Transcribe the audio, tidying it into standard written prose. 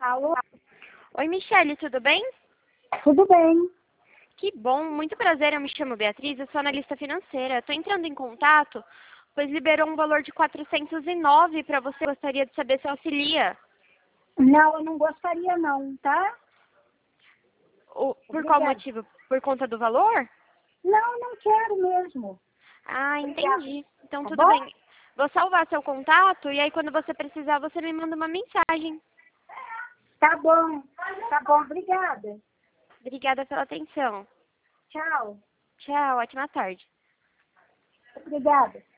Alô? Oi, Michele, tudo bem? Tudo bem. Que bom, muito prazer, eu me chamo Beatriz, eu sou analista financeira. Estou entrando em contato, pois liberou um valor de 409 para você. Gostaria de saber se auxilia. Não, eu não gostaria não, tá? Por qual Obrigada. motivo? Por conta do valor? Não, não quero mesmo. Ah, Obrigada. entendi. Então Tá tudo bom? bem. Vou salvar seu contato e aí quando você precisar você me manda uma mensagem. Tá bom. Tá bom, obrigada. Obrigada pela atenção. Tchau. Tchau, ótima tarde. Obrigada.